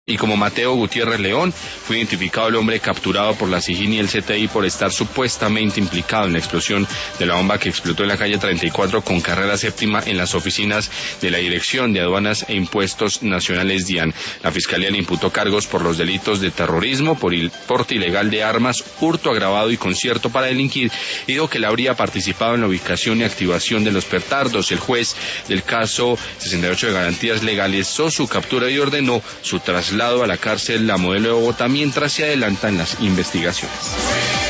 Y como Mateo Gutiérrez León, fue identificado el hombre capturado por la SIJIN y el CTI por estar supuestamente implicado en la explosión de la bomba que explotó en la calle 34 con carrera séptima en las oficinas de la Dirección de Aduanas e Impuestos Nacionales DIAN. La Fiscalía le imputó cargos por los delitos de terrorismo, por porte ilegal de armas, hurto agravado y concierto para delinquir, y dijo que él habría participado en la ubicación y activación de los petardos. El juez del caso 68 de garantías legales cesó su captura y ordenó su traslado a la cárcel La Modelo de Bogotá mientras se adelantan las investigaciones.